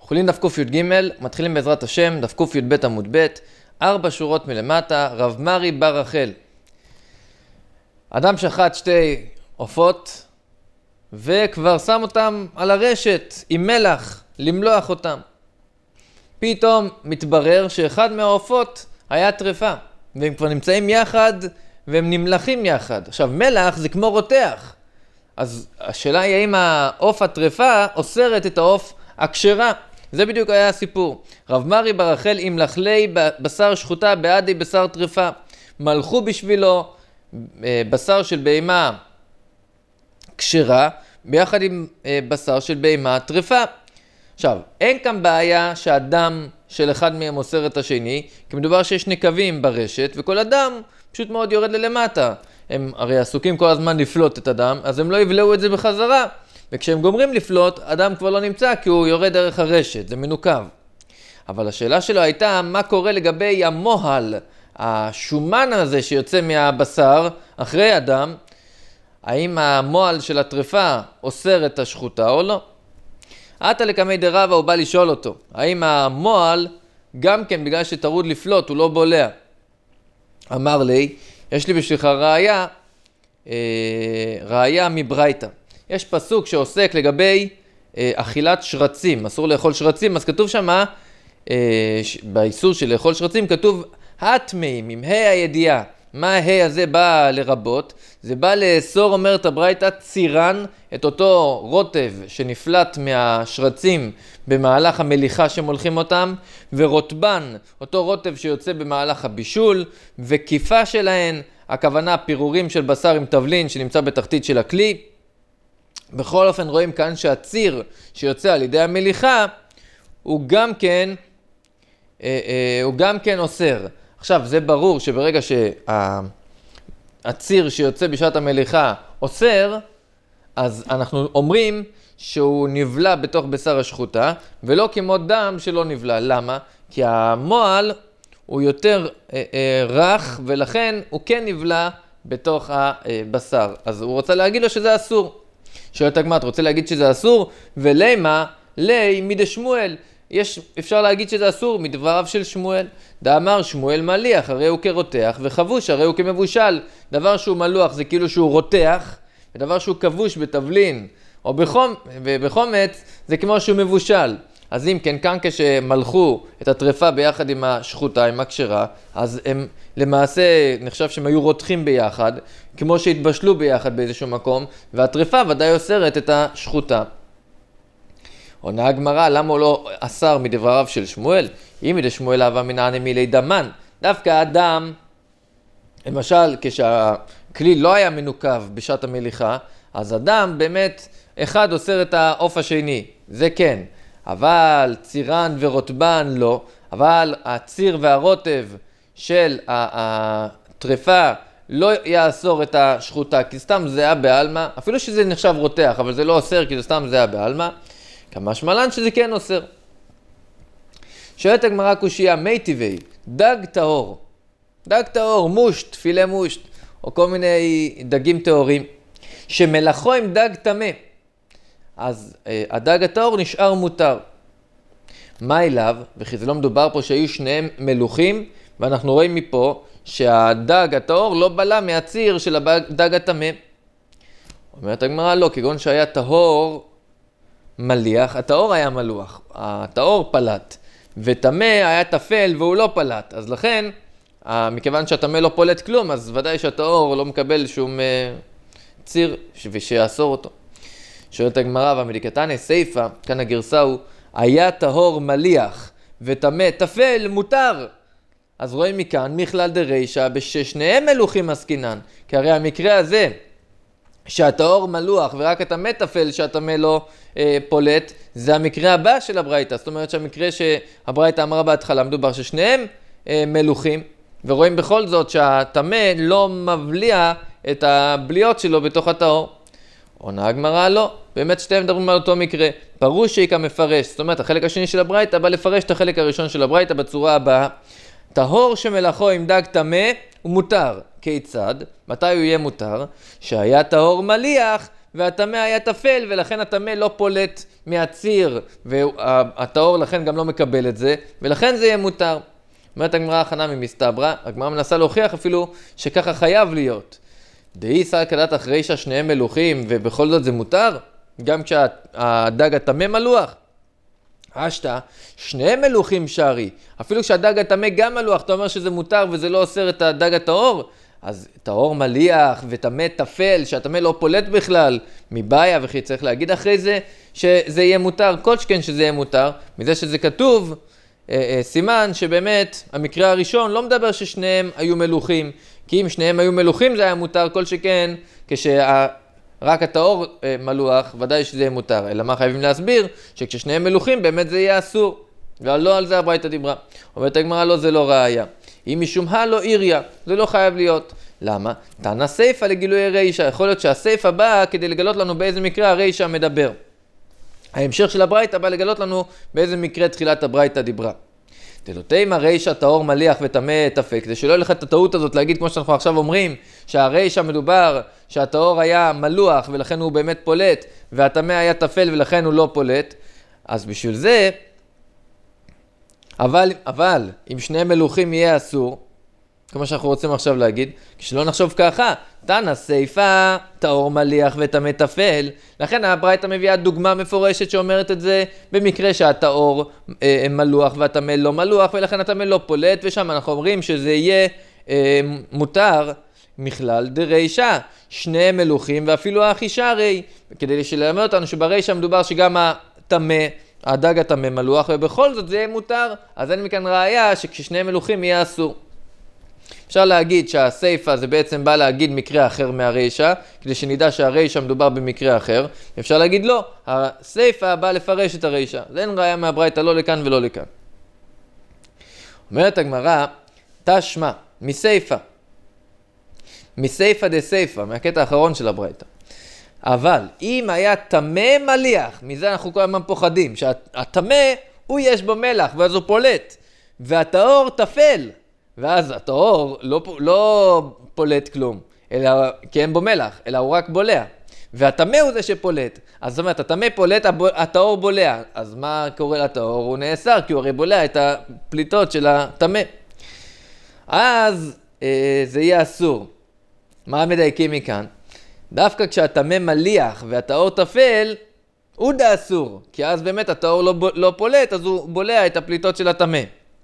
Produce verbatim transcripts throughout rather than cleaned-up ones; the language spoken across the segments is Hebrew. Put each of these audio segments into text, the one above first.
חולין דף ק"ג, מתחילים בעזרת השם, דף ק"ב עמוד ב', ארבע שורות מלמטה, רב מרי בר רחל. אדם שחט שתי עופות, וכבר שם אותם על הרשת עם מלח, למלוח אותם. פתאום מתברר שאחד מהעופות היה טרפה, והם כבר נמצאים יחד, והם נמלחים יחד. עכשיו, מלח זה כמו רותח. אז השאלה היא האם העוף הטרפה אוסרת את העוף הכשרה. זה בדיוק היה הסיפור. רב מרי בר רחל עם לחלי בשר שחוטה בעדי בשר טרפה. מלכו בשבילו בשר של בהמה כשרה, ביחד עם בשר של בהמה טרפה. עכשיו, אין כאן בעיה שהדם של אחד מהם אוסר את השני, כי מדובר שיש נקבים ברשת, וכל אדם פשוט מאוד יורד ללמטה. הם הרי עסוקים כל הזמן לפלוט את הדם, אז הם לא יבלעו את זה בחזרה. וכשהם גומרים לפלוט, אדם כבר לא נמצא, כי הוא יורד דרך הרשת, זה מנוקב. אבל השאלה שלו הייתה, מה קורה לגבי המוהל, השומן הזה שיוצא מהבשר אחרי אדם, האם המוהל של הטרפה אוסר את השחוטה או לא? עתה לקמי דרבה הוא בא לשאול אותו, האם המוהל גם כן בגלל שטרוד לפלוט הוא לא בולע? אמר לי, יש לי בשבילך ראיה, אה, ראיה מברייתא. יש פסוק שעוסק לגבי אה, אכילת שרצים, אסור לאכול שרצים, אז כתוב שמה, אה, באיסור של לאכול שרצים כתוב הטמאים, עם ה' הידיעה. מה ה' הזה בא לרבות? זה בא לאסור, אומרת הברייתא, צירן, את אותו רוטב שנפלט מהשרצים במהלך המליחה שמולכים אותם, ורוטבן, אותו רוטב שיוצא במהלך הבישול, וקיפה שלהן, הכוונה פירורים של בשר עם תבלין שנמצא בתחתית של הכלי. בכל אופן רואים כאן שהציר שיוצא על ידי המליחה, הוא גם כן, אה, אה, הוא גם כן אוסר. עכשיו, זה ברור שברגע שהציר שיוצא בשעת המליחה אוסר, אז אנחנו אומרים שהוא נבלע בתוך בשר השחוטה, ולא כמו דם שלא נבלע. למה? כי המועל הוא יותר אה, אה, רך, ולכן הוא כן נבלע בתוך הבשר. אז הוא רוצה להגיד לו שזה אסור. שואלת הגמרא, רוצה להגיד שזה אסור? ולמה? לי מידי שמואל. יש, אפשר להגיד שזה אסור מדבריו של שמואל. דאמר שמואל מליח, הרי הוא כרותח, וחבוש, הרי הוא כמבושל. דבר שהוא מלוח זה כאילו שהוא רותח, ודבר שהוא כבוש בתבלין או בחום, בחומץ זה כמו שהוא מבושל. אז אם כן, כאן כשמלכו את הטרפה ביחד עם השחוטה, עם הכשרה, אז הם למעשה נחשב שהם היו רותחים ביחד, כמו שהתבשלו ביחד באיזשהו מקום, והטרפה ודאי אוסרת את השחוטה. עונה הגמרא, למה הוא לא אסר מדבריו של שמואל? אם מידי שמואל אהבה מנעני מילי דמן. דווקא האדם, למשל, כשהכלי לא היה מנוקב בשעת המליחה, אז אדם באמת אחד אוסר את העוף השני, זה כן. אבל צירן ורוטבן לא, אבל הציר והרוטב של הטרפה לא יאסור את השחוטה, כי סתם זה היה בעלמא, אפילו שזה נחשב רותח, אבל זה לא אוסר, כי זה סתם זה היה בעלמא, כמה שמלן שזה כן אוסר. שואלת הגמרא קושיה, מי טבעי, דג טהור, דג טהור, מושט, תפילה מושט, או כל מיני דגים טהורים, שמלאכו עם דג טמא, אז אה, הדג הטהור נשאר מותר. מה אליו? וכי זה לא מדובר פה שהיו שניהם מלוכים, ואנחנו רואים מפה שהדג הטהור לא בלע מהציר של הדג הטמא. אומרת הגמרא לא, כגון שהיה טהור מליח, הטהור היה מלוח, הטהור פלט, וטמא היה טפל והוא לא פלט, אז לכן, מכיוון שהטמא לא פולט כלום, אז ודאי שהטהור לא מקבל שום ציר ושיאסור אותו. שואלת הגמרא, והמדיקתני סייפה, כאן הגרסה הוא, היה טהור מליח וטמא טפל מותר. אז רואים מכאן, מכלל דרישא, בששניהם מלוכים עסקינן, כי הרי המקרה הזה, שהטהור מלוח ורק הטמא טפל שהטמא לא אה, פולט, זה המקרה הבא של הברייתא. זאת אומרת שהמקרה שהברייתא אמרה בהתחלה, מדובר ששניהם אה, מלוכים, ורואים בכל זאת שהטמא לא מבליע את הבליות שלו בתוך הטהור. עונה הגמרא לא, באמת שתיהם מדברים על אותו מקרה, פרושי כמפרש, זאת אומרת החלק השני של הברייתא בא לפרש את החלק הראשון של הברייתא בצורה הבאה, טהור שמלאכו עם דג טמא הוא מותר, כיצד? מתי הוא יהיה מותר? שהיה טהור מליח והטמא היה טפל ולכן הטמא לא פולט מהציר, והטהור לכן גם לא מקבל את זה, ולכן זה יהיה מותר. אומרת הגמרא הכנה ממסתברא, הגמרא מנסה להוכיח אפילו שככה חייב להיות. דאי סלקא דעתך רישא שניהם מלוכים, ובכל זאת זה מותר? גם כשהדג הטמא מלוח? אשתא, שניהם מלוכים שרי. אפילו כשהדג הטמא גם מלוח, אתה אומר שזה מותר וזה לא אוסר את הדג הטהור? אז טהור מליח וטמא טפל, שהטמא לא פולט בכלל, מבעיה וכי צריך להגיד אחרי זה שזה יהיה מותר, כל שכן שזה יהיה מותר, מזה שזה כתוב, אה, אה, סימן שבאמת המקרה הראשון לא מדבר ששניהם היו מלוכים, כי אם שניהם היו מלוכים זה היה מותר, כל שכן כשרק הטהור אה, מלוח, ודאי שזה יהיה מותר, אלא מה חייבים להסביר? שכששניהם מלוכים באמת זה יהיה אסור, ולא על זה הברייתא דיברה. אומרת הגמרא לא, זה לא ראיה. אם משום הלא עיריה, זה לא חייב להיות. למה? תנא סיפא לגילוי רישא. יכול להיות שהסיפא באה כדי לגלות לנו באיזה מקרה הרישא מדבר. ההמשך של הברייתא בא לגלות לנו באיזה מקרה תחילת הברייתא דיברה. דלתימא רישא טהור מליח וטמא טפל. כדי שלא יהיה לך את הטעות הזאת להגיד כמו שאנחנו עכשיו אומרים, שהרישא מדובר שהטהור היה מלוח ולכן הוא באמת פולט, והטמא היה טפל ולכן הוא לא פולט. אז בשביל זה, אבל, אבל, אם שני מלוכים יהיה אסור, כמו שאנחנו רוצים עכשיו להגיד, כשלא נחשוב ככה, תנא סיפא, טהור מליח וטמא טפל, לכן הברייתא מביאה דוגמה מפורשת שאומרת את זה, במקרה שהטהור אה, מלוח והטמא לא מלוח, ולכן הטמא לא פולט, ושם אנחנו אומרים שזה יהיה אה, מותר, מכלל דרישא, שני מלוכים ואפילו האחישה הרי, כדי ללמד אותנו שברישא מדובר שגם הטמא, הדג הטמא מלוח, ובכל זאת זה יהיה מותר, אז אין מכאן ראיה שכששני מלוכים יהיה אסור. אפשר להגיד שהסיפא זה בעצם בא להגיד מקרה אחר מהרישא, כדי שנדע שהרישא מדובר במקרה אחר. אפשר להגיד לא, הסיפא בא לפרש את הרישא. זה אין ראיה מהברייתא לא לכאן ולא לכאן. אומרת הגמרא, תשמע, מסיפא. מסיפא דסיפא, מהקטע האחרון של הברייתא. אבל אם היה טמא מליח, מזה אנחנו כל הזמן פוחדים, שהטמא הוא יש בו מלח ואז הוא פולט, והטהור טפל, ואז הטהור לא, לא פולט כלום, אלא, כי אין בו מלח, אלא הוא רק בולע, והטמא הוא זה שפולט. אז זאת אומרת, הטמא פולט, הטהור בולע, אז מה קורה לטהור? הוא נאסר, כי הוא הרי בולע את הפליטות של הטמא. אז אה, זה יהיה אסור. מה מדייקים מכאן? דווקא כשהטמא מליח והטהור טפל, הוא דה אסור, כי אז באמת הטהור לא, לא פולט, אז הוא בולע את הפליטות של הטמא.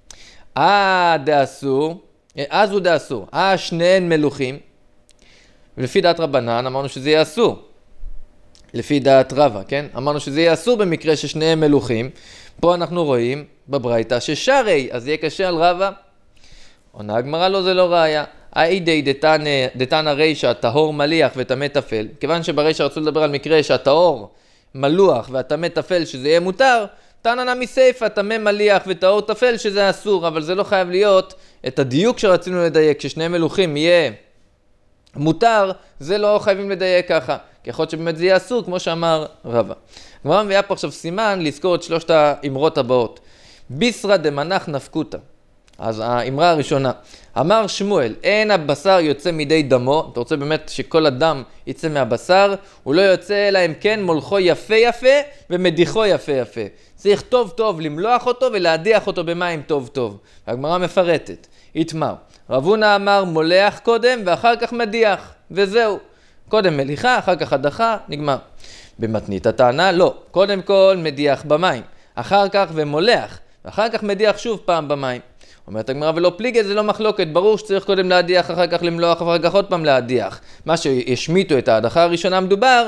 אה, דה אסור, אז הוא דה אסור. אה, שניהם מלוכים, ולפי דעת רבנן אמרנו שזה יהיה אסור. לפי דעת רבא, כן? אמרנו שזה יהיה אסור במקרה ששניהם מלוכים. פה אנחנו רואים בברייתא ששרי, אז יהיה קשה על רבא. עונה הגמרא לא, זה לא ראיה. האידי דתנא רישא טהור מליח וטמא טפל, כיוון שברישא רצו לדבר על מקרה שהטהור מלוח והטמא טפל שזה יהיה מותר, תנא נמי סיפא טמא מליח וטהור טפל שזה אסור, אבל זה לא חייב להיות את הדיוק שרצינו לדייק, כששני מלוכים יהיה מותר, זה לא חייבים לדייק ככה, כי יכול להיות שבאמת זה יהיה אסור כמו שאמר רבא. הגמרא מביאה פה עכשיו סימן לזכור את שלושת האמרות הבאות. ביסרא דמנח נפקותא. אז האמרה הראשונה, אמר שמואל, אין הבשר יוצא מידי דמו, אתה רוצה באמת שכל הדם יצא מהבשר, הוא לא יוצא אלא אם כן מולכו יפה יפה ומדיחו יפה יפה. צריך טוב טוב למלוח אותו ולהדיח אותו במים טוב טוב. הגמרא מפרטת, יתמר, רב הונא אמר מולח קודם ואחר כך מדיח, וזהו. קודם מליחה, אחר כך הדחה, נגמר. במתנית הטענה, לא, קודם כל מדיח במים, אחר כך ומולח, ואחר כך מדיח שוב פעם במים. אומרת הגמרא ולא פליגי, זה לא מחלוקת, ברור שצריך קודם להדיח, אחר כך למלוח, אחר כך עוד פעם להדיח. מה שישמיטו את ההדחה הראשונה מדובר,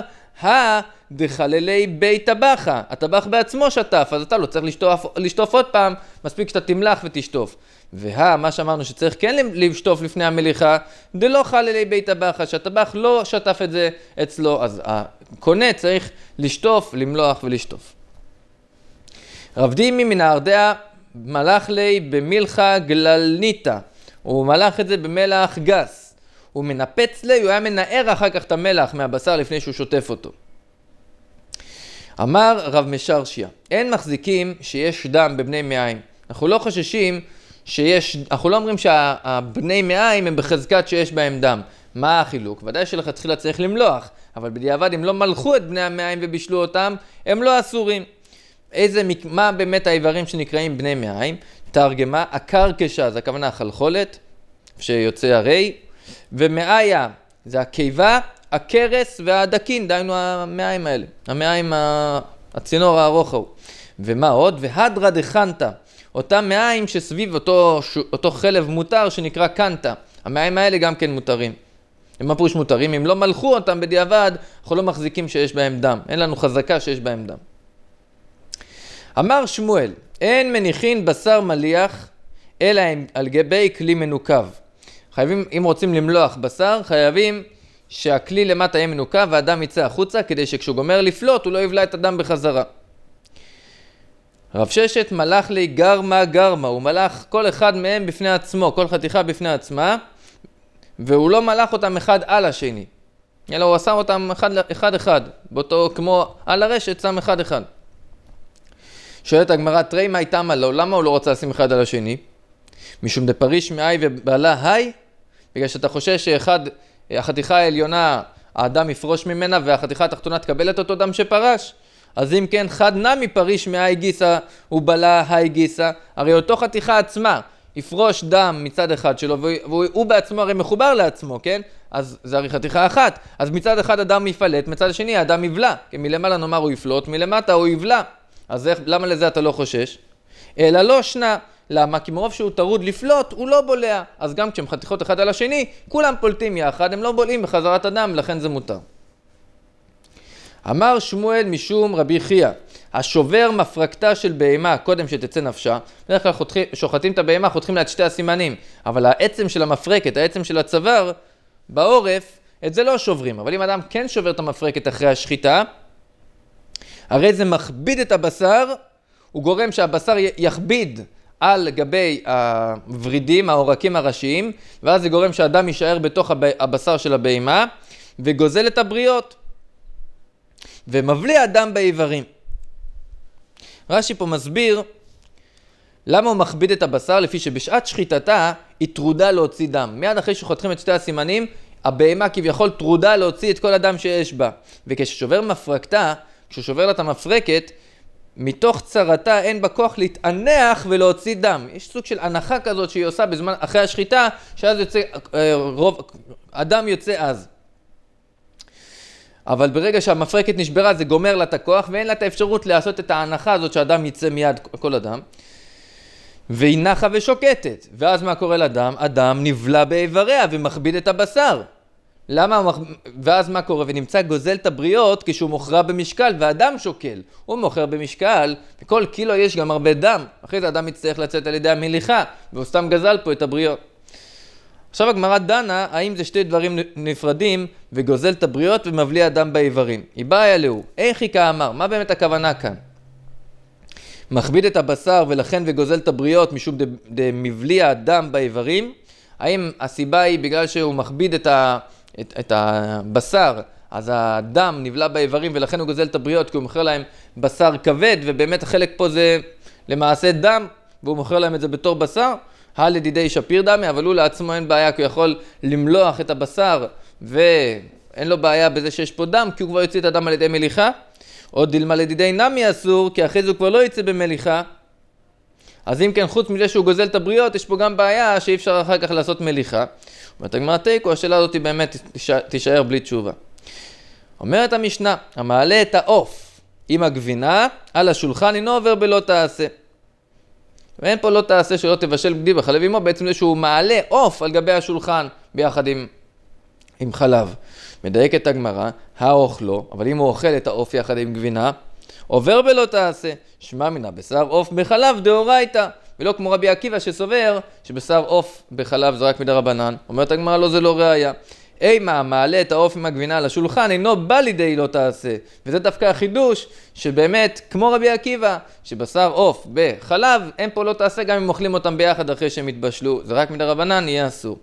הדחללי בית טבחה, הטבח בעצמו שטף, אז אתה לא צריך לשטוף, לשטוף עוד פעם, מספיק שאתה תמלח ותשטוף. וה, מה שאמרנו שצריך כן לשטוף לפני המליחה, דלא חללי בית טבחה, שהטבח לא שטף את זה אצלו, אז הקונה צריך לשטוף, למלוח ולשטוף. רב דימי מן הארדעה, מלח לי במלחה גללניתא, הוא מלח את זה במלח גס, הוא מנפץ לי, הוא היה מנער אחר כך את המלח מהבשר לפני שהוא שוטף אותו. אמר רב משרשיה, אין מחזיקים שיש דם בבני מעיים, אנחנו לא חוששים שיש, אנחנו לא אומרים שהבני מעיים הם בחזקת שיש בהם דם. מה החילוק? ודאי שלכתחילה צריך למלוח, אבל בדיעבד אם לא מלכו את בני המעיים ובישלו אותם, הם לא אסורים. איזה, מה באמת האיברים שנקראים בני מעיים? תרגמה, הקרקשה, זה הכוונה החלחולת, שיוצא הרי, ומעיה, זה הקיבה, הקרס והדקין, דיינו המעיים האלה, המעיים, הצינור הארוך הוא. ומה עוד? והדרה דחנטה, אותם מעיים שסביב אותו, אותו חלב מותר שנקרא קנטה, המעיים האלה גם כן מותרים. מה פירוש מותרים? אם לא מלכו אותם בדיעבד, אנחנו לא מחזיקים שיש בהם דם, אין לנו חזקה שיש בהם דם. אמר שמואל, אין מניחין בשר מליח, אלא על גבי כלי מנוקב. חייבים, אם רוצים למלוח בשר, חייבים שהכלי למטה יהיה מנוקב והדם יצא החוצה, כדי שכשהוא גומר לפלוט, הוא לא יבלע את הדם בחזרה. רב ששת מלך לי גרמה גרמה, הוא מלך כל אחד מהם בפני עצמו, כל חתיכה בפני עצמה, והוא לא מלך אותם אחד על השני, אלא הוא עשה אותם אחד אחד, אחד באותו, כמו על הרשת, שם אחד אחד. שואלת הגמרא, תראי מה הייתה מלא, למה הוא לא רוצה לשים אחד על השני? משום דפריש מאי ובעלה היי, בגלל שאתה חושש שאחד, החתיכה העליונה, האדם יפרוש ממנה, והחתיכה התחתונה תקבל את אותו דם שפרש. אז אם כן, חד נמי פריש מאי גיסה ובעלה היי גיסה, הרי אותו חתיכה עצמה יפרוש דם מצד אחד שלו, והוא הוא בעצמו הרי מחובר לעצמו, כן? אז זה הרי חתיכה אחת. אז מצד אחד אדם יפלט, מצד השני האדם יבלע. כי מלמעלה נאמר הוא יפלוט, מלמטה הוא יבלע. אז איך, למה לזה אתה לא חושש? אלא לא שנה. למה? כי מרוב שהוא טרוד לפלוט, הוא לא בולע. אז גם כשהם חתיכות אחד על השני, כולם פולטים יחד, הם לא בולעים בחזרת הדם, לכן זה מותר. אמר שמואל משום רבי חייא, השובר מפרקתה של בהמה קודם שתצא נפשה, בדרך כלל שוחטים את הבהמה, חותכים לה את שתי הסימנים, אבל העצם של המפרקת, העצם של הצוואר, בעורף, את זה לא שוברים. אבל אם אדם כן שובר את המפרקת אחרי השחיטה, הרי זה מכביד את הבשר, הוא גורם שהבשר יכביד על גבי הוורידים, העורקים הראשיים, ואז זה גורם שהאדם יישאר בתוך הבשר של הבהמה, וגוזל את הבריות, ומבליע הדם באיברים. רש"י פה מסביר למה הוא מכביד את הבשר, לפי שבשעת שחיטתה היא טרודה להוציא דם. מיד אחרי שחותכים את שתי הסימנים, הבהמה כביכול טרודה להוציא את כל הדם שיש בה. וכששובר מפרקתה, כשהוא שובר לה את המפרקת, מתוך צרתה אין בה כוח להתענח ולהוציא דם. יש סוג של הנחה כזאת שהיא עושה בזמן אחרי השחיטה, שאז יוצא, רוב, הדם יוצא אז. אבל ברגע שהמפרקת נשברה זה גומר לה את הכוח, ואין לה את האפשרות לעשות את ההנחה הזאת שהאדם יצא מיד כל הדם. והיא נחה ושוקטת. ואז מה קורה לדם? הדם נבלע באיבריה ומכביד את הבשר. למה? הוא מח... ואז מה קורה? ונמצא גוזל את הבריות כשהוא מוכרע במשקל, והדם שוקל. הוא מוכר במשקל, וכל קילו יש גם הרבה דם. אחרי זה הדם יצטרך לצאת על ידי המליחה, והוא סתם גזל פה את הבריות. עכשיו הגמרא דנה, האם זה שתי דברים נפרדים, וגוזל את הבריות ומבליע דם באיברים. היא באה אלוהו. איך היא כאמר? מה באמת הכוונה כאן? מכביד את הבשר ולכן וגוזל את הבריות משום דמבליע דם באיברים? האם הסיבה היא בגלל שהוא מכביד את, ה, את, את הבשר, אז הדם נבלע באיברים ולכן הוא גוזל את הבריות כי הוא מוכר להם בשר כבד, ובאמת החלק פה זה למעשה דם, והוא מוכר להם את זה בתור בשר? הלדידי שפיר דמי, אבל הוא לעצמו אין בעיה, כי הוא יכול למלוח את הבשר, ואין לו בעיה בזה שיש פה דם, כי הוא כבר יוצא את הדם על ידי מליחה. עוד דילמה לדידי נמי אסור, כי אחרי זה הוא כבר לא יצא במליחה. אז אם כן, חוץ מזה שהוא גוזל את הבריות, יש פה גם בעיה שאי אפשר אחר כך לעשות מליחה. אומרת הגמרא תיקו, השאלה הזאת באמת תישאר בלי תשובה. אומרת המשנה, המעלה את העוף עם הגבינה על השולחן אינו עובר בלא תעשה. ואין פה לא תעשה שלא תבשל גדי בחלב עמו, בעצם זה שהוא מעלה עוף על גבי השולחן ביחד עם, עם חלב. מדייק את הגמרא, האוכלו, אבל אם הוא אוכל את העוף יחד עם גבינה, עובר בלא תעשה. שמע מן הבשר עוף בחלב דאורייתא, ולא כמו רבי עקיבא שסובר שבשר עוף בחלב זה רק מדרבנן. אומרת הגמרא, לא, זה לא ראיה. אימה מעלה את העוף עם הגבינה על השולחן אינו בא לידי לא תעשה. וזה דווקא החידוש שבאמת כמו רבי עקיבא שבשר עוף בחלב אין פה לא תעשה גם אם אוכלים אותם ביחד אחרי שהם התבשלו, זה רק מדרבנן יהיה אסור.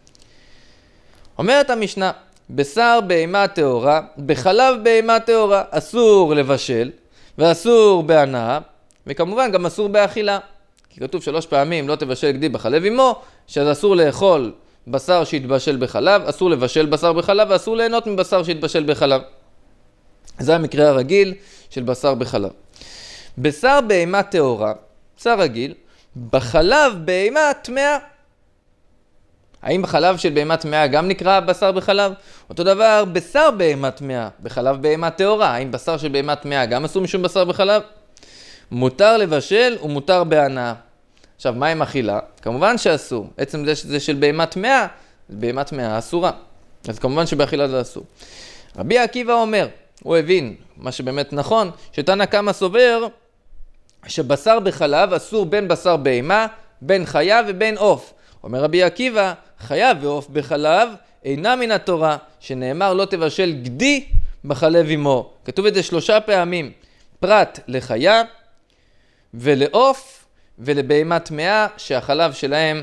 אומרת המשנה, בשר בהמה טהורה, בחלב בהמה טהורה אסור לבשל ואסור בהנאה, וכמובן גם אסור באכילה, כי כתוב שלוש פעמים לא תבשל גדי בחלב עמו, שזה אסור לאכול בשר שהתבשל בחלב, אסור לבשל בשר בחלב, ואסור ליהנות מבשר שהתבשל בחלב. זה המקרה הרגיל של בשר בחלב. בשר בהמה טהורה, בשר רגיל, בחלב בהמה טמאה. האם בחלב של בהמה טמאה גם נקרא בשר בחלב? אותו דבר, בשר בהמה טמאה, בחלב בהמה טהורה. האם בשר של בהמה טמאה גם אסור משום בשר בחלב? מותר לבשל ומותר בהנאה. עכשיו, מה עם אכילה? כמובן שאסור. עצם זה שזה של בהמה טמאה, בהמה טמאה אסורה. אז כמובן שבאכילה זה אסור. רבי עקיבא אומר, הוא הבין, מה שבאמת נכון, שתנא קמא סובר שבשר בחלב אסור בין בשר בהמה, בין חיה ובין עוף. אומר רבי עקיבא, חיה ועוף בחלב אינה מן התורה, שנאמר לא תבשל גדי בחלב עמו. כתוב את זה שלושה פעמים, פרט לחיה ולעוף ולבהמה טמאה, שהחלב שלהם,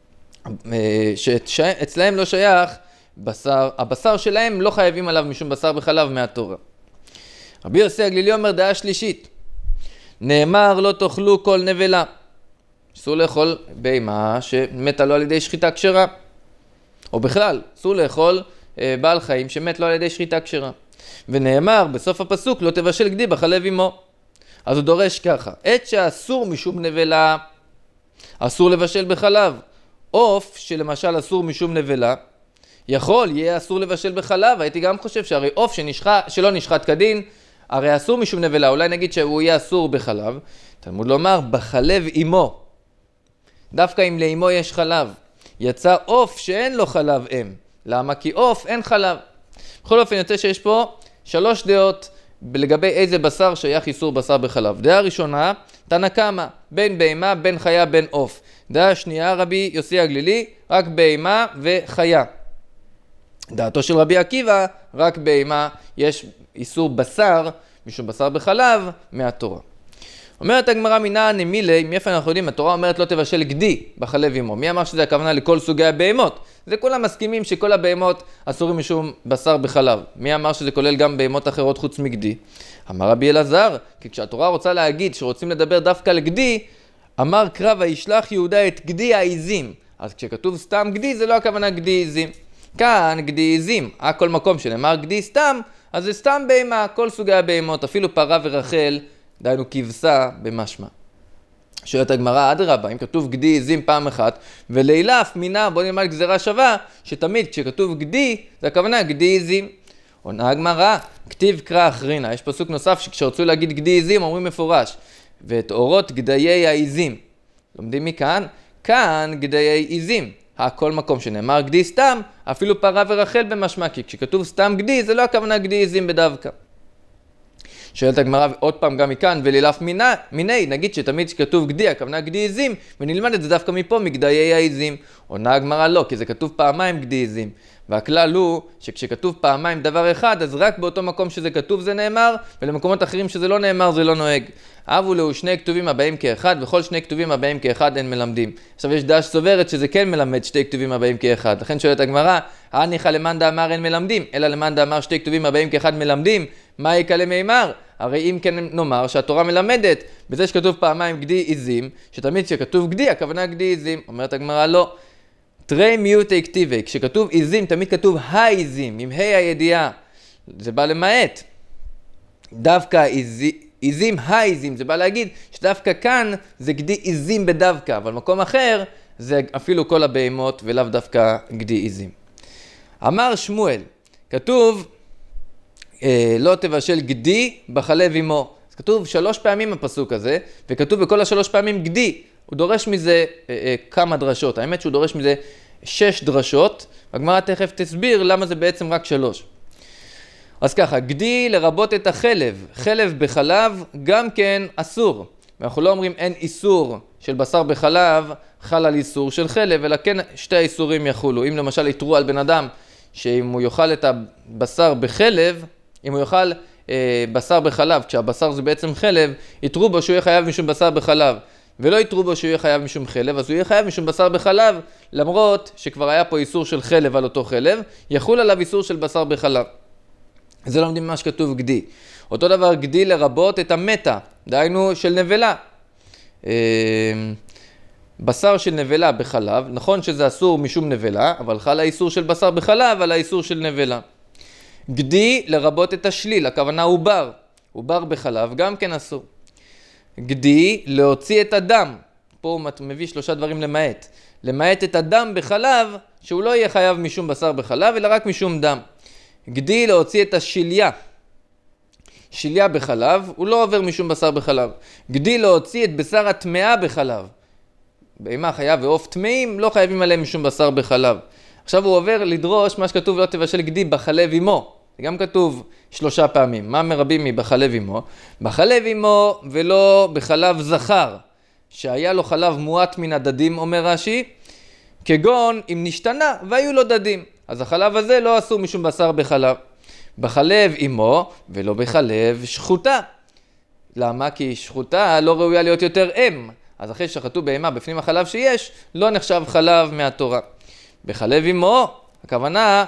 שאצלהם לא שייך, בשר, הבשר שלהם לא חייבים עליו משום בשר בחלב מהתורה. רבי יוסי הגלילי אומר דעה שלישית, נאמר לא תאכלו כל נבלה. אסור לאכול בהמה שמתה לו על ידי שחיטה כשרה. או בכלל, אסור לאכול אה, בעל חיים שמת לו על ידי שחיטה כשרה. ונאמר בסוף הפסוק לא תבשל גדי בחלב עמו. אז הוא דורש ככה, עת שאסור משום נבלה, אסור לבשל בחלב. עוף שלמשל אסור משום נבלה, יכול, יהיה אסור לבשל בחלב. הייתי גם חושב שהרי עוף שנשחט, שלא נשחט כדין, הרי אסור משום נבלה. אולי נגיד שהוא יהיה אסור בחלב. תלמוד לומר, בחלב עמו. דווקא אם לאמו יש חלב. יצא עוף שאין לו חלב אם. למה? כי עוף אין חלב. בכל אופן יוצא שיש פה שלוש דעות לגבי איזה בשר שייך איסור בשר בחלב. דעה ראשונה, תנא קמא, בין בהמה, בין חיה, בין עוף. דעה שנייה, רבי יוסי הגלילי, רק בהמה וחיה. דעתו של רבי עקיבא, רק בהמה יש איסור בשר, משום בשר בחלב, מהתורה. אומרת הגמרא מנא נמילי, מאיפה אנחנו יודעים? התורה אומרת לא תבשל גדי בחלב עמו. מי אמר שזה הכוונה לכל סוגי הבהמות? זה כולם מסכימים שכל הבהמות אסורים משום בשר בחלב. מי אמר שזה כולל גם בהמות אחרות חוץ מגדי? אמר רבי אלעזר, כי כשהתורה רוצה להגיד שרוצים לדבר דווקא לגדי, אמר קרא וישלח יהודה את גדי העיזים. אז כשכתוב סתם גדי זה לא הכוונה גדי עיזים. כאן גדי עיזים, כל מקום שנאמר גדי סתם, אז זה סתם בהמה, כל סוגי הבהמות, אפילו פרה ורחל, דהיינו כבשה במשמע. שואלת הגמרא, אדרבה, אם כתוב גדי עיזים פעם אחת, ולילה אף מינה, בוא נלמד גזירה שווה, שתמיד כשכתוב גדי, זה הכוונה גדי עיזים. עונה הגמרא, כתיב קרא אחרינה, יש פסוק נוסף שכשרצו להגיד גדי עיזים, אומרים מפורש, ואת אורות גדיי העיזים. לומדים מכאן, כאן גדיי עיזים. הכל מקום שנאמר גדי סתם, אפילו פרה ורחל במשמע, כי כשכתוב סתם גדי, זה לא הכוונה גדי עיזים בדווקא. שואלת הגמרא עוד פעם גם מכאן, ולילף מיני, מיני, נגיד שתמיד שכתוב גדי, הכוונה גדי עיזים, ונלמד את זה דווקא מפה, מגדיי העיזים. עונה הגמרא לא, כי זה כתוב פעמיים גדי עיזים. והכלל הוא שכשכתוב פעמיים דבר אחד, אז רק באותו מקום שזה כתוב זה נאמר, ולמקומות אחרים שזה לא נאמר זה לא נוהג. אבו לו שני כתובים הבאים כאחד, וכל שני כתובים הבאים כאחד אין מלמדים. עכשיו יש דעה שסוברת שזה כן מלמד שתי כתובים הבאים כאחד. לכן שואלת הגמרא, הניחא למאן דאמר אין מלמדים, אלא למאן דאמר שתי כתובים הבאים כאחד מלמדים, מה יקא למימר? הרי אם כן נאמר שהתורה מלמדת, בזה שכתוב פעמיים גדי עיזים, שתמיד שכתוב גדי, הכוונה גדי עיזים. אומרת הגמרא לא. תרי מיוטי כתיבי, כשכתוב עיזים, תמיד כתוב העיזים, עם ה' הידיעה. זה בא למעט. דווקא עיזים העיזים, זה בא להגיד שדווקא כאן זה גדי עיזים בדווקא, אבל מקום אחר זה אפילו כל הבהמות ולאו דווקא גדי עיזים. אמר שמואל, כתוב אה, לא תבשל גדי בחלב עמו. אז כתוב שלוש פעמים הפסוק הזה, וכתוב בכל השלוש פעמים גדי. הוא דורש מזה אה, אה, כמה דרשות. האמת שהוא דורש מזה שש דרשות. הגמרא תכף תסביר למה זה בעצם רק שלוש. אז ככה, גדי לרבות את החלב. חלב בחלב גם כן אסור. ואנחנו לא אומרים אין איסור של בשר בחלב, חל על איסור של חלב, אלא כן שתי האיסורים יחולו. אם למשל יתרו על בן אדם שאם הוא יאכל את הבשר בחלב, אם הוא יאכל אה, בשר בחלב, כשהבשר זה בעצם חלב, יתרו בו שהוא יהיה חייב משום בשר בחלב. ולא יתרו בו שהוא יהיה חייב משום חלב, אז הוא יהיה חייב משום בשר בחלב, למרות שכבר היה פה איסור של חלב על אותו חלב, יחול עליו איסור של בשר בחלב. זה לא לומדים מה שכתוב גדי. אותו דבר גדי לרבות את המתה, דהיינו של נבלה. בשר של נבלה בחלב, נכון שזה אסור משום נבלה, אבל חל האיסור של בשר בחלב על האיסור של נבלה. גדי לרבות את השליל, הכוונה עובר, עובר בחלב גם כן אסור. גדי להוציא את הדם, פה הוא מביא שלושה דברים למעט, למעט את הדם בחלב, שהוא לא יהיה חייב משום בשר בחלב, אלא רק משום דם. גדי להוציא את השיליה, שיליה בחלב, הוא לא עובר משום בשר בחלב. גדי להוציא את בשר הטמאה בחלב, בהמה חיה ועוף טמאים לא חייבים עליהם משום בשר בחלב. עכשיו הוא עובר לדרוש מה שכתוב לא תבשל גדי בחלב אמו. זה גם כתוב שלושה פעמים. מה מרבים מבחלב אמו? בחלב אמו ולא בחלב זכר, שהיה לו חלב מועט מן הדדים, אומר רש"י, כגון אם נשתנה והיו לו דדים. אז החלב הזה לא אסור משום בשר בחלב. בחלב אמו ולא בחלב שחוטה. למה? כי שחוטה לא ראויה להיות יותר אם. אז אחרי שחטו בהמה בפנים החלב שיש, לא נחשב חלב מהתורה. בחלב אמו, הכוונה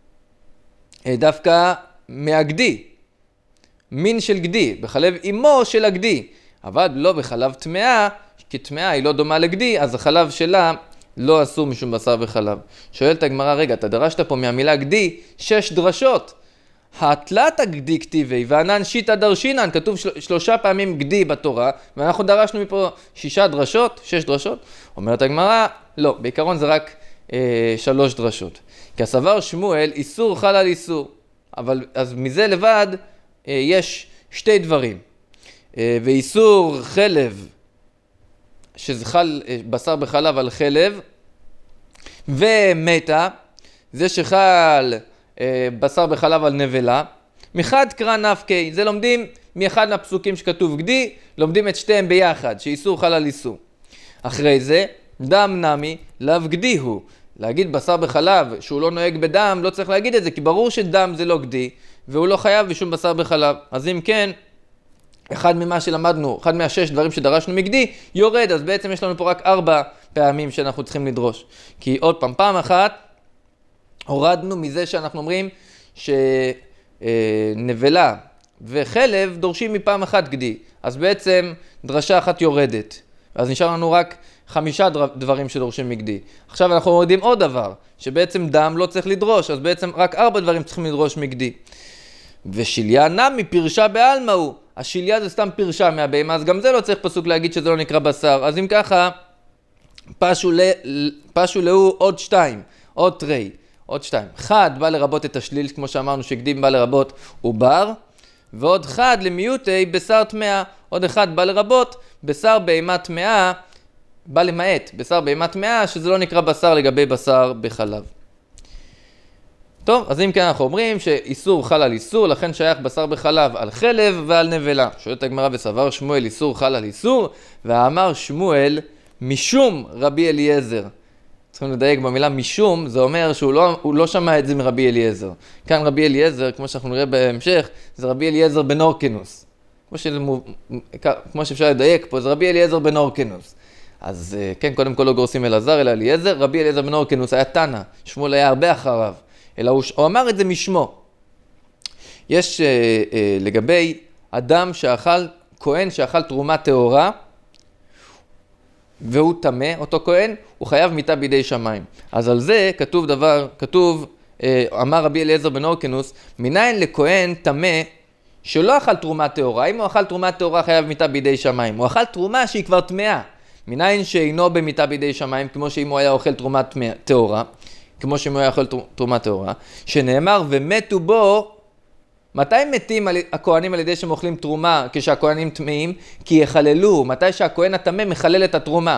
דווקא מהגדי, מין של גדי, בחלב אמו של הגדי, אבל לא בחלב טמאה, כי טמאה היא לא דומה לגדי, אז החלב שלה לא אסור משום בשר וחלב. שואלת הגמרא, רגע, אתה דרשת פה מהמילה גדי שש דרשות. התלת הגדי כתיבי וענן שיטה דרשינן, כתוב של, שלושה פעמים גדי בתורה, ואנחנו דרשנו מפה שישה דרשות, שש דרשות. אומרת הגמרא, לא, בעיקרון זה רק אה, שלוש דרשות. כי הסבר שמואל, איסור חל על איסור. אבל אז מזה לבד אה, יש שתי דברים. אה, ואיסור חלב, שזה חל אה, בשר בחלב על חלב, ומתה, זה שחל אה, בשר בחלב על נבלה. מחד קרא נפקי, זה לומדים מאחד מהפסוקים שכתוב גדי, לומדים את שתיהם ביחד, שאיסור חל על איסור. אחרי זה, דם נמי, לאו גדי הוא. להגיד בשר בחלב שהוא לא נוהג בדם, לא צריך להגיד את זה, כי ברור שדם זה לא גדי, והוא לא חייב בשום בשר בחלב. אז אם כן, אחד ממה שלמדנו, אחד מהשש דברים שדרשנו מגדי, יורד, אז בעצם יש לנו פה רק ארבע פעמים שאנחנו צריכים לדרוש. כי עוד פעם, פעם אחת, הורדנו מזה שאנחנו אומרים שנבלה וחלב דורשים מפעם אחת גדי. אז בעצם דרשה אחת יורדת. אז נשאר לנו רק חמישה דברים שדורשים מגדי. עכשיו אנחנו מורידים עוד דבר, שבעצם דם לא צריך לדרוש, אז בעצם רק ארבע דברים צריכים לדרוש מגדי. ושיליה נמי פרשה בעלמא הוא. השיליה זה סתם פרשה מהבהמה, אז גם זה לא צריך פסוק להגיד שזה לא נקרא בשר. אז אם ככה, פשו, ל... פשו לאו עוד שתיים, עוד תרי, עוד שתיים. אחד בא לרבות את השליל, כמו שאמרנו שגדי בא לרבות עובר, ועוד אחד למיעוטי בשר טמאה, עוד אחד בא לרבות בשר בהמה טמאה, בא למעט בשר בהמה טמאה, שזה לא נקרא בשר לגבי בשר בחלב. טוב, אז אם כן אנחנו אומרים שאיסור חל על איסור, לכן שייך בשר בחלב על חלב ועל נבלה. שואלת הגמרא, וסבר שמואל איסור חל על איסור, ואמר שמואל משום רבי אליעזר. צריכים לדייק במילה משום, זה אומר שהוא לא, הוא לא שמע את זה מרבי אליעזר. כאן רבי אליעזר, כמו שאנחנו נראה בהמשך, זה רבי אליעזר בן אורקנוס. כמו, שלמו, כמו שאפשר לדייק פה, זה רבי אליעזר בן אורקנוס. אז כן, קודם כל לא גורסים אלעזר אלא אליעזר. רבי אליעזר בן אורקנוס היה תנא, שמואל היה הרבה אחריו. אלא הוא, הוא אמר את זה משמו. יש אה, אה, לגבי אדם שאכל, כהן שאכל תרומה טהורה, והוא טמא, אותו כהן, הוא חייב מיתה בידי שמיים. אז על זה כתוב דבר, כתוב, אה, אמר רבי אליעזר בן אורקנוס, מניין לכהן טמא שלא אכל תרומה טהורה. אם הוא אכל תרומה טהורה חייב מיתה בידי שמיים. הוא אכל תרומה שהיא כבר טמאה. מניין שאינו במיתה בידי שמיים, כמו שאם הוא היה אוכל תרומה טהורה. כמו שאם הוא היה אוכל תרומה טהורה, שנאמר ומתו בו. מתי מתים הכהנים על ידי שהם אוכלים תרומה כשהכהנים טמאים? כי יחללו, מתי שהכהן הטמא מחלל את התרומה.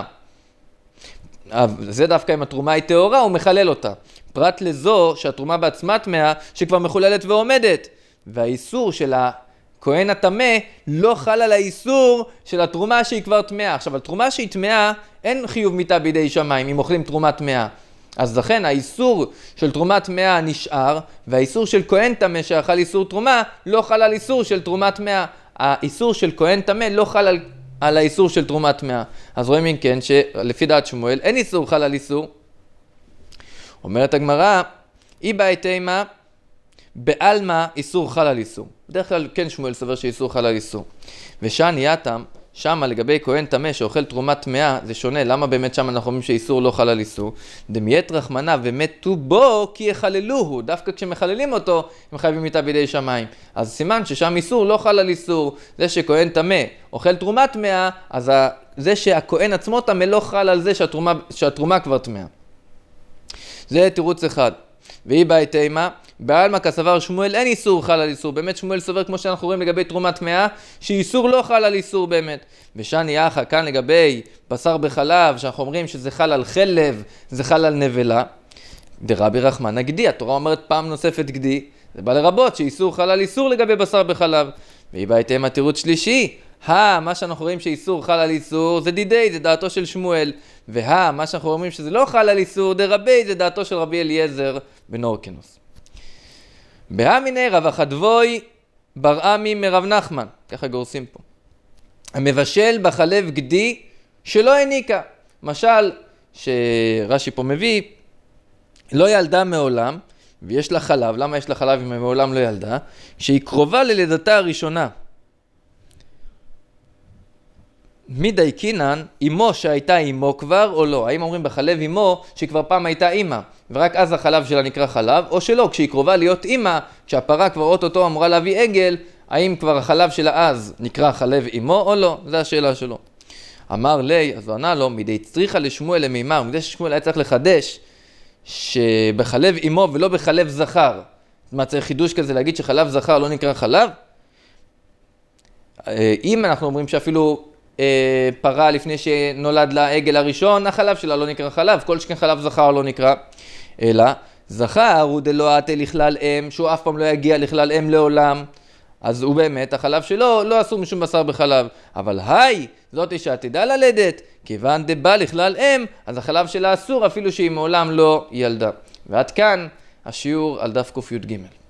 זה דווקא אם התרומה היא טהורה, הוא מחלל אותה. פרט לזו שהתרומה בעצמה טמאה, שכבר מחוללת ועומדת. והאיסור של הכהן הטמא לא חל על האיסור של התרומה שהיא כבר טמאה. עכשיו, על תרומה שהיא טמאה, אין חיוב מיתה בידי שמיים אם אוכלים תרומה טמאה. אז לכן האיסור של תרומת טמאה נשאר, והאיסור של כהן טמא שאכל איסור תרומה לא חל על איסור של תרומת טמאה. האיסור של כהן טמא לא חל על, על האיסור של תרומת טמאה. אז רואים אם כן שלפי דעת שמואל אין איסור חל על איסור. אומרת הגמרא, אי באי תימא בעלמא איסור חל על איסור. בדרך כלל כן שמואל סבר שאיסור חל על איסור. ושאני יתם, שמה לגבי כהן טמא שאוכל תרומת טמאה, זה שונה. למה באמת שם אנחנו אומרים שאיסור לא חל על איסור? דמיית רחמנה ומתו בו כי יחללוהו. דווקא כשמחללים אותו, הם חייבים מיתה בידי שמיים. אז סימן ששם איסור לא חל על איסור. זה שכהן טמא אוכל תרומת טמאה, אז זה שהכהן עצמו טמא לא חל על זה שהתרומה, שהתרומה כבר טמאה. זה תירוץ אחד. והיא באה תימה, בעלמא כסבר שמואל אין איסור חל על איסור. באמת שמואל סובר כמו שאנחנו רואים לגבי תרומת טמאה, שאיסור לא חל על איסור באמת. ושני אחא כאן לגבי בשר בחלב, שאנחנו אומרים שזה חל על חלב, זה חל על נבלה. דרבי רחמנא גדי, התורה אומרת פעם נוספת גדי, זה בא לרבות שאיסור חל על איסור לגבי בשר בחלב. והיא באה תימה תירוץ שלישי, הא, מה שאנחנו רואים שאיסור חל על איסור, זה דידי, זה דעתו של שמואל. והא, מה שאנחנו אומרים שזה לא חל על איסור, דרבי, זה דעתו של רבי אליעזר בן הורקנוס. בהמיניה רב החדבוי בר עמי מרב נחמן, ככה גורסים פה. המבשל בחלב גדי שלא העניקה. משל שרש"י פה מביא, לא ילדה מעולם, ויש לה חלב. למה יש לה חלב אם מעולם לא ילדה? שהיא קרובה ללידתה הראשונה. מידי קינן, אמו שהייתה אמו כבר או לא? האם אומרים בחלב אמו שכבר פעם הייתה אמא, ורק אז החלב שלה נקרא חלב, או שלא, כשהיא קרובה להיות אמא, כשהפרה כבר אוטוטו אמורה להביא עגל, האם כבר החלב שלה אז נקרא חלב אמו או לא? זו השאלה שלו. אמר לי, אז הוא ענה לו, מדי צריכה לשמואל למימר, מדי ששמואל היה צריך לחדש, שבחלב אמו ולא בחלב זכר. מה צריך חידוש כזה להגיד שחלב זכר לא נקרא חלב? אם אנחנו אומרים שאפילו פרה לפני שנולד לה העגל הראשון, החלב שלה לא נקרא חלב, כל שכן חלב זכר לא נקרא, אלא זכר הוא דלא עתה לכלל אם, שהוא אף פעם לא יגיע לכלל אם לעולם, אז הוא באמת, החלב שלו לא אסור משום בשר בחלב, אבל היי, זאת שעתידה ללדת, כיוון דבא לכלל אם, אז החלב שלה אסור אפילו שהיא מעולם לא ילדה. ועד כאן השיעור על דף קוף י' ג'.